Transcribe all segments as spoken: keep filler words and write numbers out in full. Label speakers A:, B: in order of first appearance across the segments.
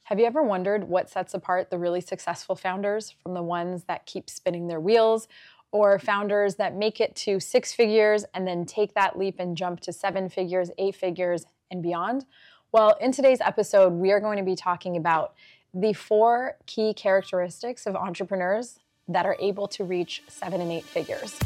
A: Have you ever wondered what sets apart the really successful founders from the ones that keep spinning their wheels, or founders that make it to six figures and then take that leap and jump to seven figures, eight figures, and beyond? Well, in today's episode, we are going to be talking about the four key characteristics of entrepreneurs that are able to reach seven and eight figures.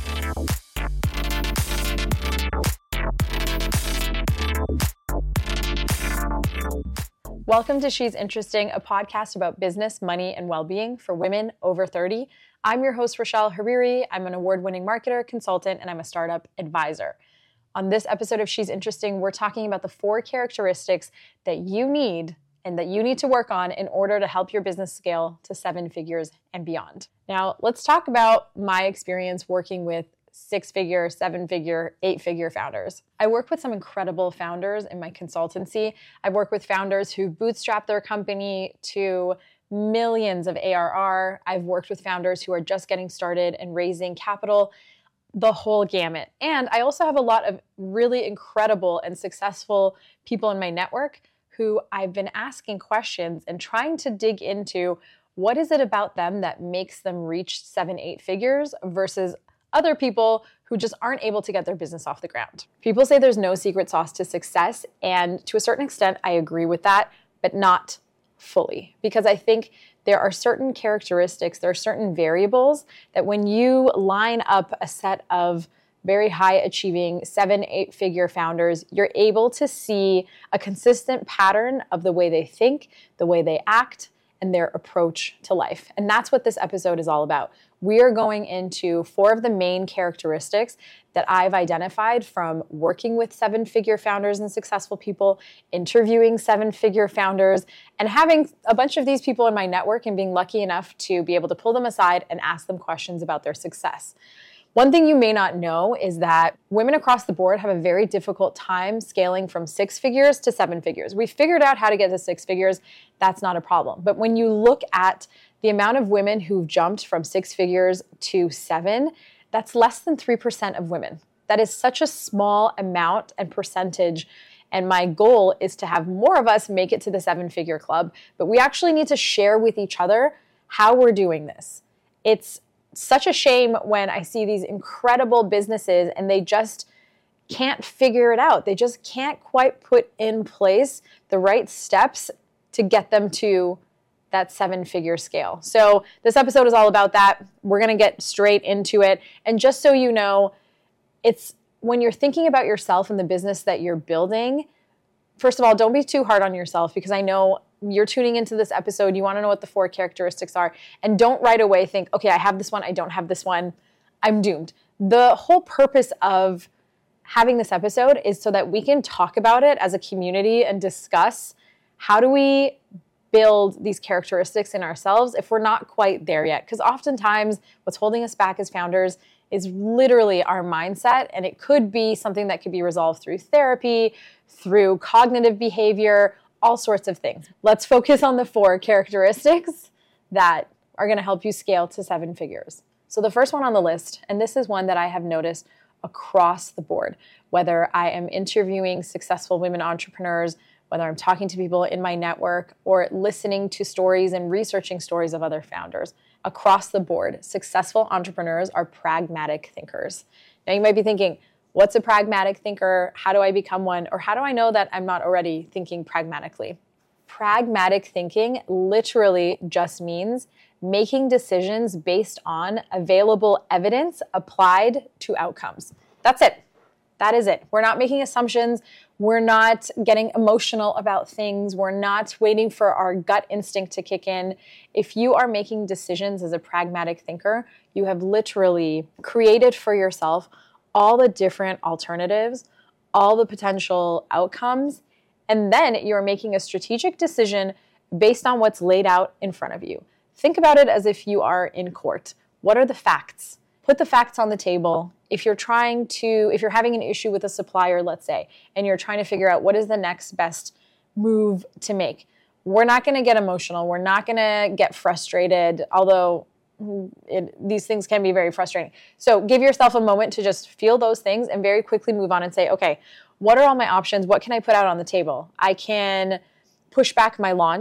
A: Welcome to She's Interesting, a podcast about business, money, and well-being for women over thirty. I'm your host, Rochelle Hariri. I'm an award-winning marketer, consultant, and I'm a startup advisor. On this episode of She's Interesting, we're talking about the four characteristics that you need and that you need to work on in order to help your business scale to seven figures and beyond. Now, let's talk about my experience working with six-figure, seven-figure, eight-figure founders. I work with some incredible founders in my consultancy. I've worked with founders who bootstrap their company to millions of A R R. I've worked with founders who are just getting started and raising capital, the whole gamut. And I also have a lot of really incredible and successful people in my network who I've been asking questions and trying to dig into what is it about them that makes them reach seven, eight figures versus other people who just aren't able to get their business off the ground. People say there's no secret sauce to success, and to a certain extent, I agree with that, but not fully. Because I think there are certain characteristics, there are certain variables that when you line up a set of very high achieving seven, eight figure founders, you're able to see a consistent pattern of the way they think, the way they act, and their approach to life. And that's what this episode is all about. We are going into four of the main characteristics that I've identified from working with seven-figure founders and successful people, interviewing seven-figure founders, and having a bunch of these people in my network and being lucky enough to be able to pull them aside and ask them questions about their success. One thing you may not know is that women across the board have a very difficult time scaling from six figures to seven figures. We figured out how to get to six figures. That's not a problem. But when you look at the amount of women who've jumped from six figures to seven, that's less than three percent of women. That is such a small amount and percentage. And my goal is to have more of us make it to the seven-figure club. But we actually need to share with each other how we're doing this. It's such a shame when I see these incredible businesses and they just can't figure it out. They just can't quite put in place the right steps to get them to that seven-figure scale. So this episode is all about that. We're going to get straight into it. And just so you know, it's when you're thinking about yourself and the business that you're building, first of all, don't be too hard on yourself, because I know you're tuning into this episode, you want to know what the four characteristics are, and don't right away think, okay, I have this one, I don't have this one, I'm doomed. The whole purpose of having this episode is so that we can talk about it as a community and discuss how do we build these characteristics in ourselves if we're not quite there yet. Because oftentimes what's holding us back as founders is literally our mindset, and it could be something that could be resolved through therapy, through cognitive behavior, all sorts of things. Let's focus on the four characteristics that are going to help you scale to seven figures. So the first one on the list, and this is one that I have noticed across the board, whether I am interviewing successful women entrepreneurs, whether I'm talking to people in my network, or listening to stories and researching stories of other founders, across the board, successful entrepreneurs are pragmatic thinkers. Now you might be thinking, what's a pragmatic thinker? How do I become one? Or how do I know that I'm not already thinking pragmatically? Pragmatic thinking literally just means making decisions based on available evidence applied to outcomes. That's it. That is it. We're not making assumptions. We're not getting emotional about things. We're not waiting for our gut instinct to kick in. If you are making decisions as a pragmatic thinker, you have literally created for yourself all the different alternatives, all the potential outcomes, and then you're making a strategic decision based on what's laid out in front of you. Think about it as if you are in court. What are the facts? Put the facts on the table. If you're trying to, if you're having an issue with a supplier, let's say, and you're trying to figure out what is the next best move to make, we're not going to get emotional. We're not going to get frustrated, although It, these things can be very frustrating. So give yourself a moment to just feel those things and very quickly move on and say, okay, what are all my options? What can I put out on the table? I can push back my launch.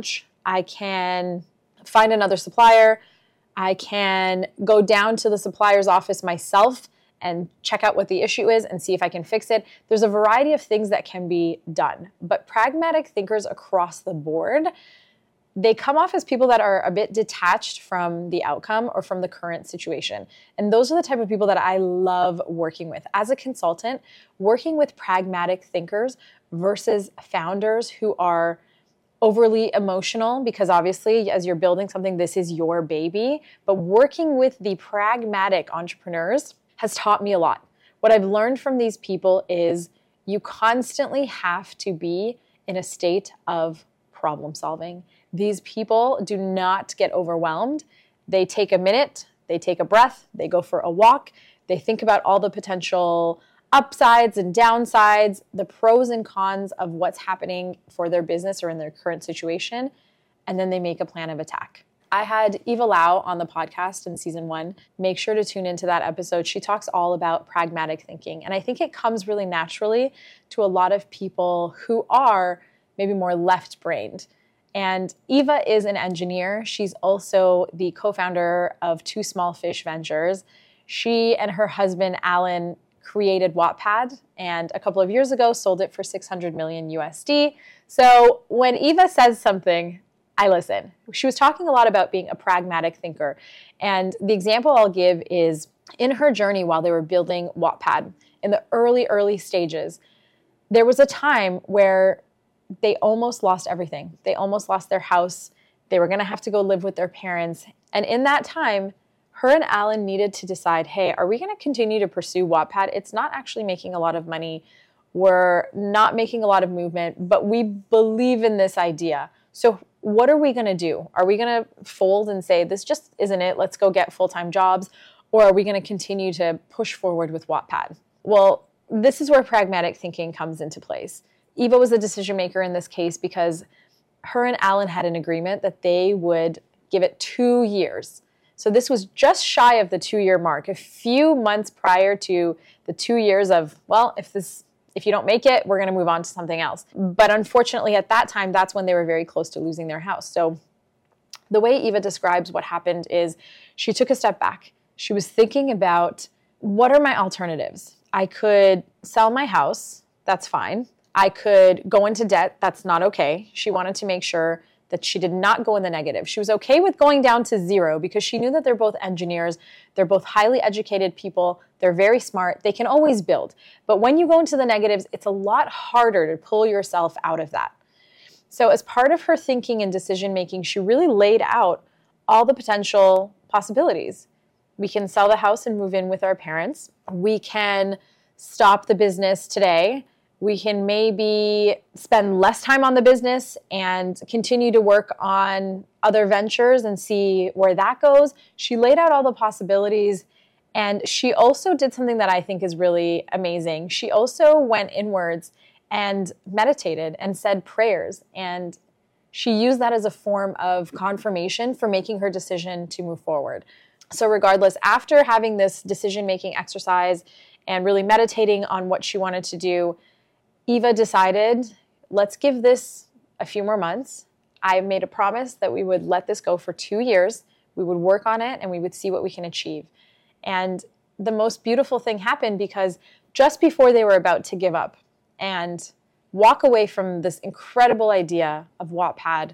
A: I can find another supplier. I can go down to the supplier's office myself and check out what the issue is and see if I can fix it. There's a variety of things that can be done. But pragmatic thinkers across the board, they come off as people that are a bit detached from the outcome or from the current situation. And those are the type of people that I love working with. As a consultant, working with pragmatic thinkers versus founders who are overly emotional, because obviously as you're building something, this is your baby. But working with the pragmatic entrepreneurs has taught me a lot. What I've learned from these people is you constantly have to be in a state of problem solving. These people do not get overwhelmed. They take a minute, they take a breath, they go for a walk, they think about all the potential upsides and downsides, the pros and cons of what's happening for their business or in their current situation, and then they make a plan of attack. I had Eva Lau on the podcast in season one. Make sure to tune into that episode. She talks all about pragmatic thinking, and I think it comes really naturally to a lot of people who are maybe more left-brained. And Eva is an engineer. She's also the co-founder of Two Small Fish Ventures. She and her husband, Alan, created Wattpad, and a couple of years ago sold it for six hundred million U S D. So when Eva says something, I listen. She was talking a lot about being a pragmatic thinker. And the example I'll give is in her journey while they were building Wattpad, in the early, early stages, there was a time where they almost lost everything. They almost lost their house. They were going to have to go live with their parents. And in that time, her and Alan needed to decide, hey, are we going to continue to pursue Wattpad? It's not actually making a lot of money. We're not making a lot of movement, but we believe in this idea. So what are we going to do? Are we going to fold and say, this just isn't it, let's go get full-time jobs? Or are we going to continue to push forward with Wattpad? Well, this is where pragmatic thinking comes into place. Eva was a decision maker in this case because her and Alan had an agreement that they would give it two years. So this was just shy of the two-year mark, a few months prior to the two years of, well, if this, if you don't make it, we're going to move on to something else. But unfortunately, at that time, that's when they were very close to losing their house. So the way Eva describes what happened is she took a step back. She was thinking about, what are my alternatives? I could sell my house. That's fine. I could go into debt. That's not okay. She wanted to make sure that she did not go in the negative. She was okay with going down to zero because she knew that they're both engineers. They're both highly educated people. They're very smart. They can always build. But when you go into the negatives, it's a lot harder to pull yourself out of that. So as part of her thinking and decision making, she really laid out all the potential possibilities. We can sell the house and move in with our parents. We can stop the business today. We can maybe spend less time on the business and continue to work on other ventures and see where that goes. She laid out all the possibilities, and she also did something that I think is really amazing. She also went inwards and meditated and said prayers, and she used that as a form of confirmation for making her decision to move forward. So regardless, after having this decision-making exercise and really meditating on what she wanted to do, Eva decided, let's give this a few more months. I made a promise that we would let this go for two years. We would work on it and we would see what we can achieve. And the most beautiful thing happened because just before they were about to give up and walk away from this incredible idea of Wattpad,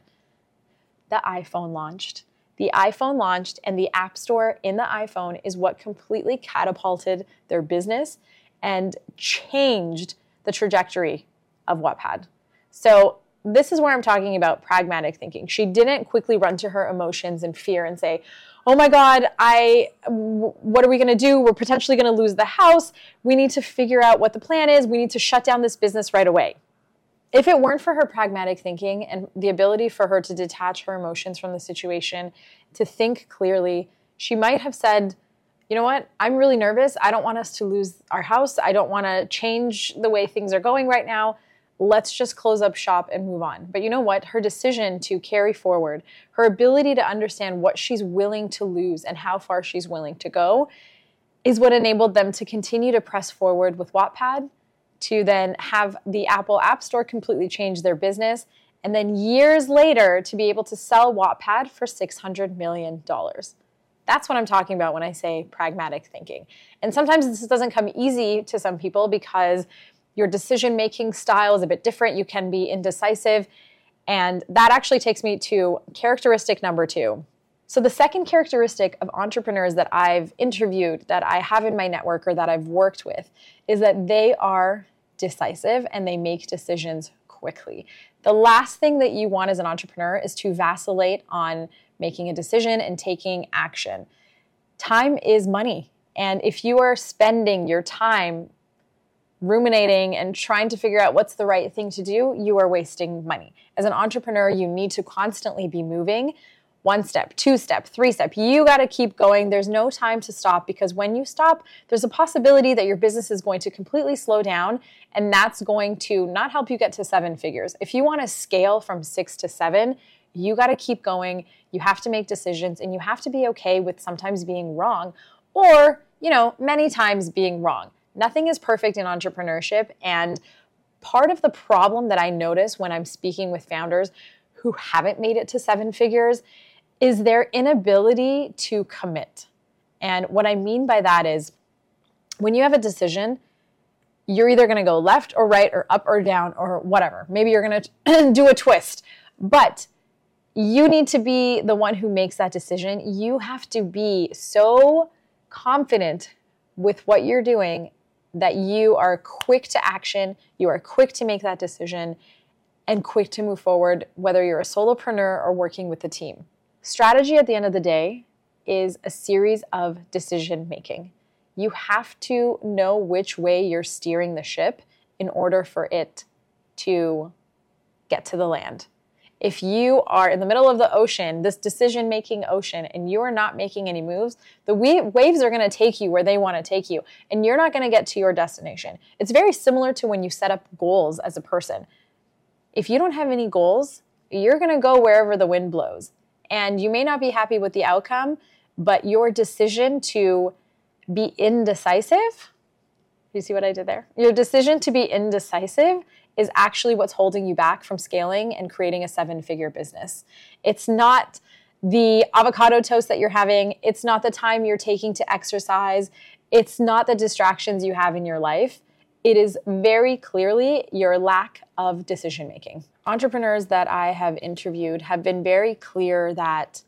A: the iPhone launched. The iPhone launched, and the App Store in the iPhone is what completely catapulted their business and changed the trajectory of Wattpad. So this is where I'm talking about pragmatic thinking. She didn't quickly run to her emotions and fear and say, oh my God, I, what are we going to do? We're potentially going to lose the house. We need to figure out what the plan is. We need to shut down this business right away. If it weren't for her pragmatic thinking and the ability for her to detach her emotions from the situation, to think clearly, she might have said, you know what, I'm really nervous. I don't want us to lose our house. I don't want to change the way things are going right now. Let's just close up shop and move on. But you know what? Her decision to carry forward, her ability to understand what she's willing to lose and how far she's willing to go is what enabled them to continue to press forward with Wattpad, to then have the Apple App Store completely change their business, and then years later to be able to sell Wattpad for six hundred million dollars. That's what I'm talking about when I say pragmatic thinking. And sometimes this doesn't come easy to some people because your decision-making style is a bit different. You can be indecisive. And that actually takes me to characteristic number two. So the second characteristic of entrepreneurs that I've interviewed, that I have in my network or that I've worked with, is that they are decisive and they make decisions quickly. The last thing that you want as an entrepreneur is to vacillate on making a decision and taking action. Time is money. And if you are spending your time ruminating and trying to figure out what's the right thing to do, you are wasting money. As an entrepreneur, you need to constantly be moving. One step, two step, three step. You got to keep going. There's no time to stop, because when you stop, there's a possibility that your business is going to completely slow down, and that's going to not help you get to seven figures. If you want to scale from six to seven, you got to keep going. You have to make decisions, and you have to be okay with sometimes being wrong, or, you know, many times being wrong. Nothing is perfect in entrepreneurship, and part of the problem that I notice when I'm speaking with founders who haven't made it to seven figures is their inability to commit. And what I mean by that is, when you have a decision, you're either going to go left or right or up or down or whatever. Maybe you're going to do a twist, but you need to be the one who makes that decision. You have to be so confident with what you're doing that you are quick to action, you are quick to make that decision, and quick to move forward, whether you're a solopreneur or working with a team. Strategy at the end of the day is a series of decision making. You have to know which way you're steering the ship in order for it to get to the land. If you are in the middle of the ocean, this decision-making ocean, and you are not making any moves, the waves are going to take you where they want to take you, and you're not going to get to your destination. It's very similar to when you set up goals as a person. If you don't have any goals, you're going to go wherever the wind blows. And you may not be happy with the outcome, but your decision to be indecisive, you see what I did there? Your decision to be indecisive is actually what's holding you back from scaling and creating a seven-figure business. It's not the avocado toast that you're having. It's not the time you're taking to exercise. It's not the distractions you have in your life. It is very clearly your lack of decision-making. Entrepreneurs that I have interviewed have been very clear that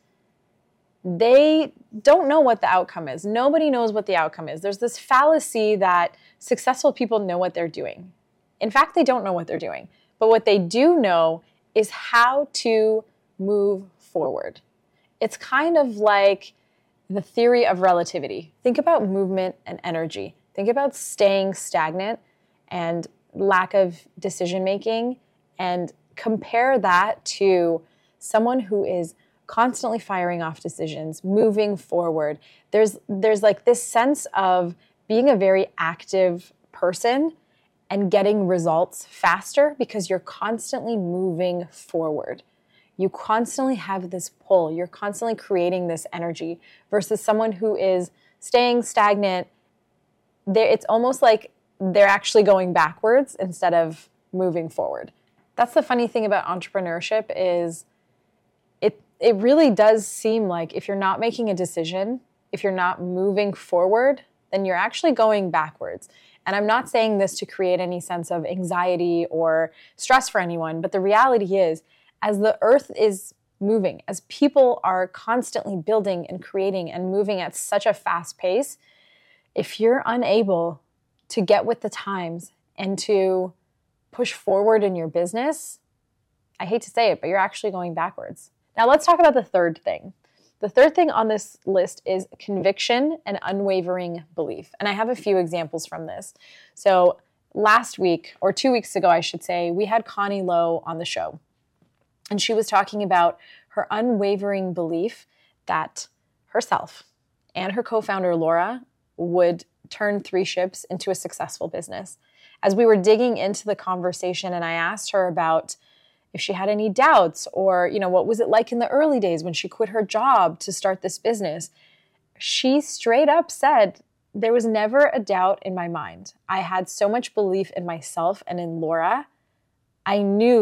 A: they don't know what the outcome is. Nobody knows what the outcome is. There's this fallacy that successful people know what they're doing. In fact, they don't know what they're doing. But what they do know is how to move forward. It's kind of like the theory of relativity. Think about movement and energy. Think about staying stagnant and lack of decision-making, and compare that to someone who is constantly firing off decisions, moving forward. There's, there's like this sense of being a very active person and getting results faster because you're constantly moving forward. You constantly have this pull. You're constantly creating this energy versus someone who is staying stagnant. They're, it's almost like they're actually going backwards instead of moving forward. That's the funny thing about entrepreneurship is it it really does seem like if you're not making a decision, if you're not moving forward, then you're actually going backwards. And I'm not saying this to create any sense of anxiety or stress for anyone, but the reality is, as the earth is moving, as people are constantly building and creating and moving at such a fast pace, if you're unable to get with the times and to push forward in your business, I hate to say it, but you're actually going backwards. Now let's talk about the third thing. The third thing on this list is conviction and unwavering belief. And I have a few examples from this. So last week, or two weeks ago, I should say, we had Connie Lowe on the show. And she was talking about her unwavering belief that herself and her co-founder, Laura, would turn Three Ships into a successful business. As we were digging into the conversation and I asked her about if she had any doubts or, you know, what was it like in the early days when she quit her job to start this business, she straight up said, there was never a doubt in my mind. I had so much belief in myself and in Laura. I knew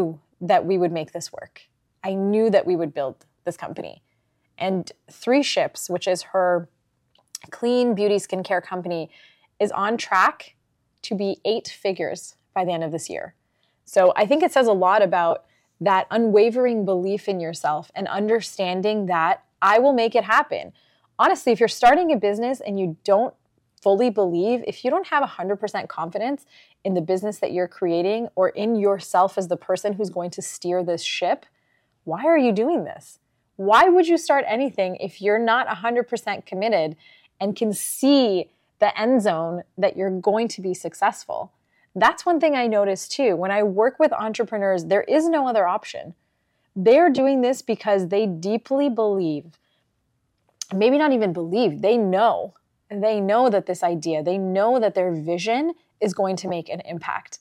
A: that we would make this work. I knew that we would build this company. And Three Ships, which is her clean beauty skincare company, is on track to be eight figures by the end of this year. So I think it says a lot about that unwavering belief in yourself and understanding that I will make it happen. Honestly, if you're starting a business and you don't fully believe, if you don't have one hundred percent confidence in the business that you're creating or in yourself as the person who's going to steer this ship, why are you doing this? Why would you start anything if you're not one hundred percent committed and can see the end zone that you're going to be successful? That's one thing I notice too. When I work with entrepreneurs, there is no other option. They're doing this because they deeply believe, maybe not even believe, they know. They know that this idea, they know that their vision is going to make an impact.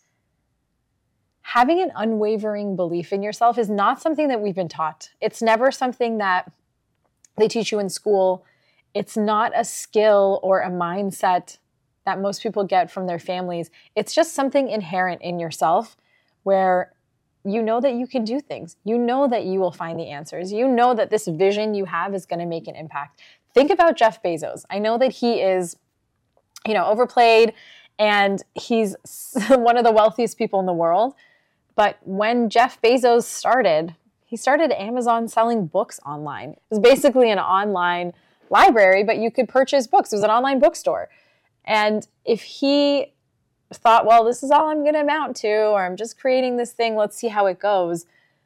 A: Having an unwavering belief in yourself is not something that we've been taught. It's never something that they teach you in school. It's not a skill or a mindset that most people get from their families. It's just something inherent in yourself where you know that you can do things. You know that you will find the answers. You know that this vision you have is going to make an impact. Think about Jeff Bezos. I know that he is, you know, overplayed and he's one of the wealthiest people in the world. But when Jeff Bezos started, he started Amazon selling books online. It was basically an online library, but you could purchase books. It was an online bookstore. And if he thought, well, this is all I'm going to amount to, or I'm just creating this thing, let's see how it goes,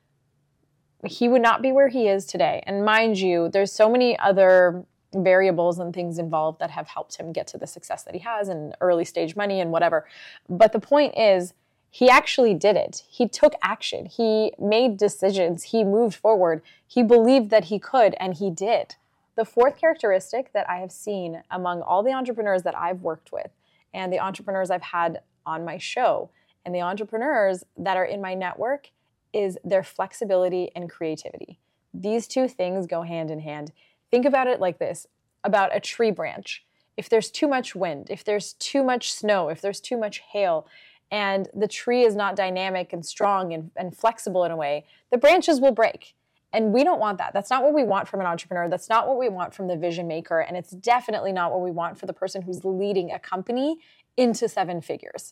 A: he would not be where he is today. And mind you, there's so many other variables and things involved that have helped him get to the success that he has and early stage money and whatever. But the point is, he actually did it. He took action. He made decisions. He moved forward. He believed that he could, and he did. The fourth characteristic that I have seen among all the entrepreneurs that I've worked with and the entrepreneurs I've had on my show and the entrepreneurs that are in my network is their flexibility and creativity. These two things go hand in hand. Think about it like this, about a tree branch. If there's too much wind, if there's too much snow, if there's too much hail, and the tree is not dynamic and strong and, and flexible in a way, the branches will break. And we don't want that. That's not what we want from an entrepreneur. That's not what we want from the vision maker. And it's definitely not what we want for the person who's leading a company into seven figures.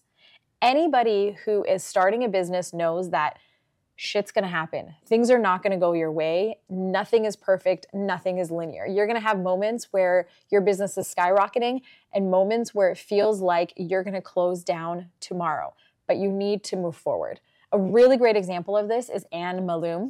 A: Anybody who is starting a business knows that shit's going to happen. Things are not going to go your way. Nothing is perfect. Nothing is linear. You're going to have moments where your business is skyrocketing and moments where it feels like you're going to close down tomorrow, but you need to move forward. A really great example of this is Anne Malum.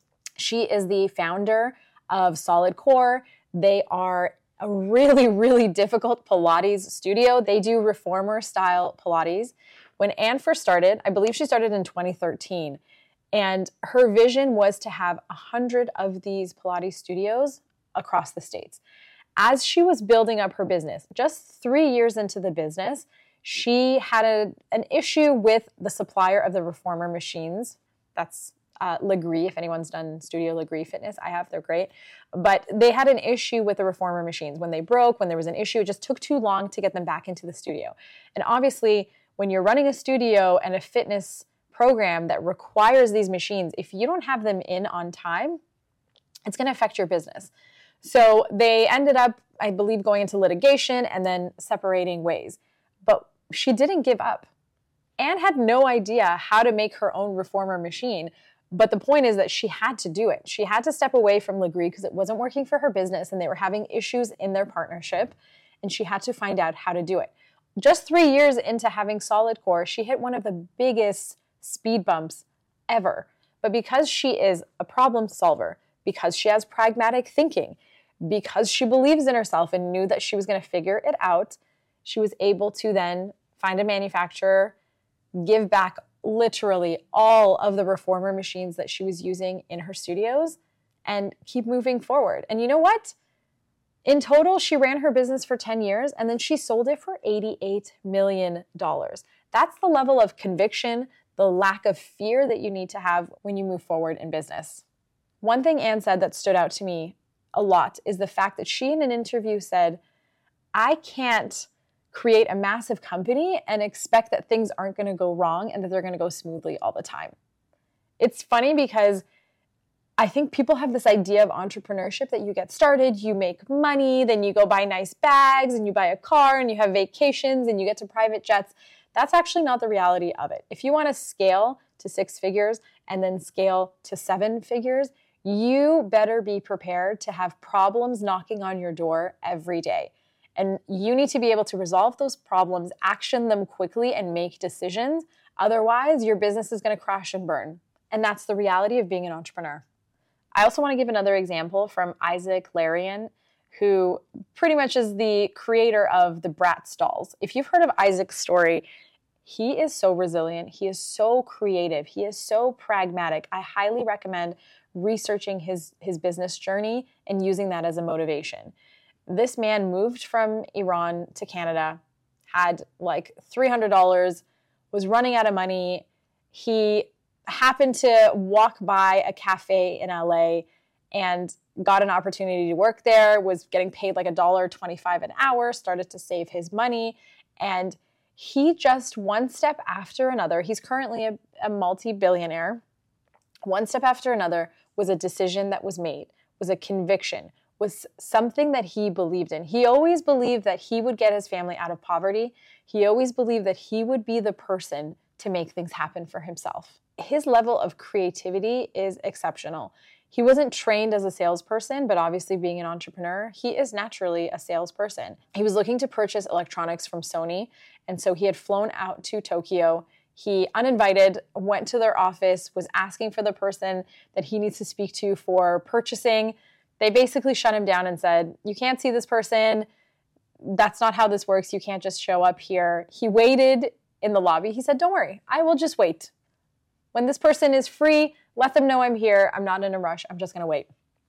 A: She is the founder of Solid Core. They are a really, really difficult Pilates studio. They do reformer style Pilates. When Anne first started, I believe she started in twenty thirteen, and her vision was to have a hundred of these Pilates studios across the states. As she was building up her business, just three years into the business, she had a, an issue with the supplier of the reformer machines. That's Uh, Legree, if anyone's done Studio Legree Fitness, I have, they're great. But they had an issue with the reformer machines. When they broke, when there was an issue, it just took too long to get them back into the studio. And obviously, when you're running a studio and a fitness program that requires these machines, if you don't have them in on time, it's going to affect your business. So they ended up, I believe, going into litigation and then separating ways. But she didn't give up. Anne had no idea how to make her own reformer machine. But the point is that she had to do it. She had to step away from Legree because it wasn't working for her business and they were having issues in their partnership, and she had to find out how to do it. Just three years into having Solid Core, she hit one of the biggest speed bumps ever. But because she is a problem solver, because she has pragmatic thinking, because she believes in herself and knew that she was going to figure it out, she was able to then find a manufacturer, give back literally all of the reformer machines that she was using in her studios, and keep moving forward. And you know what? In total, she ran her business for ten years and then she sold it for eighty-eight million dollars. That's the level of conviction, the lack of fear that you need to have when you move forward in business. One thing Anne said that stood out to me a lot is the fact that she in an interview said, I can't create a massive company and expect that things aren't going to go wrong and that they're going to go smoothly all the time. It's funny because I think people have this idea of entrepreneurship that you get started, you make money, then you go buy nice bags and you buy a car and you have vacations and you get to private jets. That's actually not the reality of it. If you want to scale to six figures and then scale to seven figures, you better be prepared to have problems knocking on your door every day. And you need to be able to resolve those problems, action them quickly, and make decisions. Otherwise, your business is going to crash and burn. And that's the reality of being an entrepreneur. I also want to give another example from Isaac Larian, who pretty much is the creator of the Bratz dolls. If you've heard of Isaac's story, he is so resilient. He is so creative. He is so pragmatic. I highly recommend researching his, his business journey and using that as a motivation. This man moved from Iran to Canada, had like three hundred dollars, was running out of money. He happened to walk by a cafe in L A and got an opportunity to work there, was getting paid like a dollar twenty-five an hour, started to save his money, and he just one step after another, he's currently a, a multi-billionaire, one step after another was a decision that was made, was a conviction, was something that he believed in. He always believed that he would get his family out of poverty. He always believed that he would be the person to make things happen for himself. His level of creativity is exceptional. He wasn't trained as a salesperson, but obviously being an entrepreneur, he is naturally a salesperson. He was looking to purchase electronics from Sony, and so he had flown out to Tokyo. He, uninvited, went to their office, was asking for the person that he needs to speak to for purchasing. They basically shut him down and said, you can't see this person. That's not how this works. You can't just show up here. He waited in the lobby. He said, don't worry, I will just wait. When this person is free, let them know I'm here. I'm not in a rush. I'm just going to wait.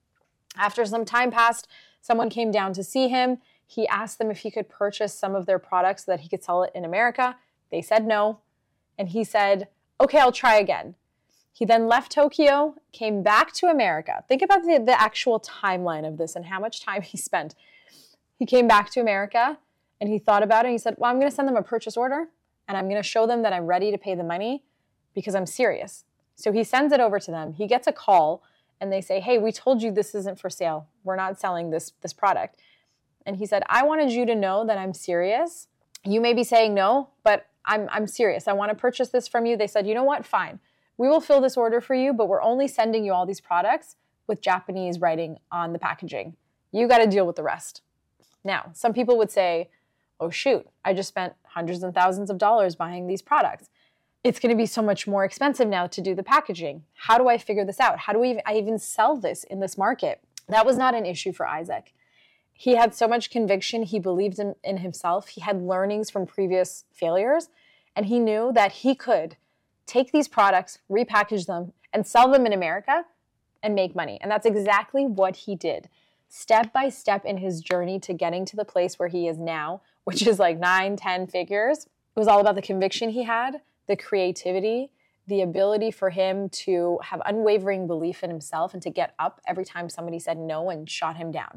A: After some time passed, someone came down to see him. He asked them if he could purchase some of their products so that he could sell it in America. They said no. And he said, okay, I'll try again. He then left Tokyo, came back to America. Think about the, the actual timeline of this and how much time he spent. He came back to America and he thought about it. And he said, well, I'm going to send them a purchase order and I'm going to show them that I'm ready to pay the money because I'm serious. So he sends it over to them. He gets a call and they say, hey, we told you this isn't for sale. We're not selling this, this product. And he said, I wanted you to know that I'm serious. You may be saying no, but I'm, I'm serious. I want to purchase this from you. They said, you know what? Fine. We will fill this order for you, but we're only sending you all these products with Japanese writing on the packaging. You got to deal with the rest. Now, some people would say, oh shoot, I just spent hundreds and thousands of dollars buying these products. It's going to be so much more expensive now to do the packaging. How do I figure this out? How do we, I even sell this in this market? That was not an issue for Isaac. He had so much conviction. He believed in, in himself. He had learnings from previous failures, and he knew that he could take these products, repackage them, and sell them in America and make money. And that's exactly what he did. Step by step in his journey to getting to the place where he is now, which is like nine, ten figures. It was all about the conviction he had, the creativity, the ability for him to have unwavering belief in himself and to get up every time somebody said no and shot him down.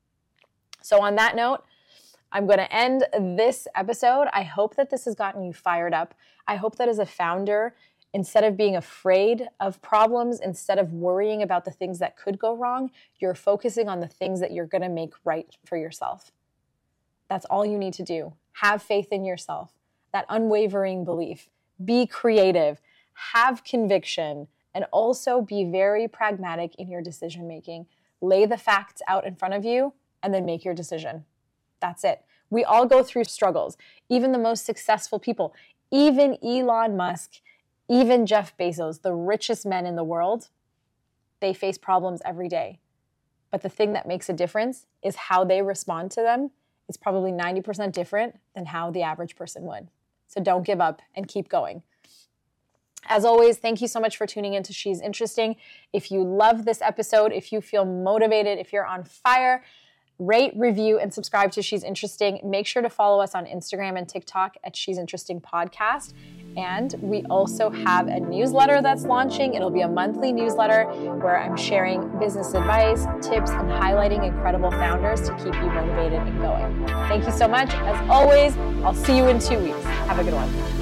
A: So on that note, I'm going to end this episode. I hope that this has gotten you fired up. I hope that as a founder, instead of being afraid of problems, instead of worrying about the things that could go wrong, you're focusing on the things that you're going to make right for yourself. That's all you need to do. Have faith in yourself, that unwavering belief. Be creative, have conviction, and also be very pragmatic in your decision making. Lay the facts out in front of you and then make your decision. That's it. We all go through struggles. Even the most successful people, even Elon Musk, even Jeff Bezos, the richest men in the world, they face problems every day. But the thing that makes a difference is how they respond to them. It's probably ninety percent different than how the average person would. So don't give up and keep going. As always, thank you so much for tuning in to She's Interesting. If you love this episode, if you feel motivated, if you're on fire, rate, review, and subscribe to She's Interesting. Make sure to follow us on Instagram and TikTok at She's Interesting Podcast. And we also have a newsletter that's launching. It'll be a monthly newsletter where I'm sharing business advice, tips, and highlighting incredible founders to keep you motivated and going. Thank you so much. As always, I'll see you in two weeks. Have a good one.